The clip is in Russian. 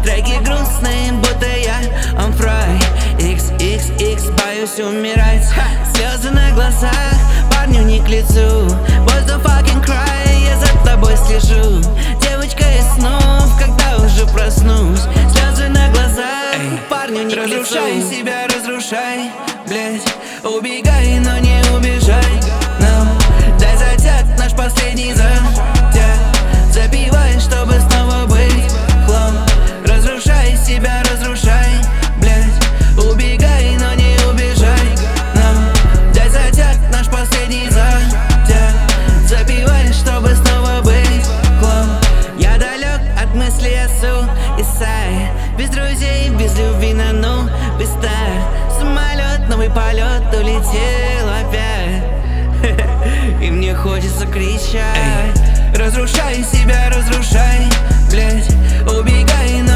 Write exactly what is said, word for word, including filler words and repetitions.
Треки грустные, будто я on fry. икс икс икс, боюсь умирать. Слезы на глазах, парню не к лицу. Boys don't fucking cry, я за тобой слежу. Девочка из снов, когда уже проснусь. Слезы на глазах, парню не к лицу. Разрушай себя, разрушай, блять. Убегай, но не убежай. No. Дай затяг, наш последний затяг. Забивай, чтобы снова быть хлам. Разрушай себя, разрушай, блять. Убегай, но не убежай. No. Дай затяг, наш последний затяг. Забивай, чтобы снова быть хлам. Я далек от мысли о суицide. Без друзей, без любви на ну, без стар. Самолет, новый полет, улетел опять. И мне хочется кричать. Разрушай себя, разрушай, блять. Убегай, но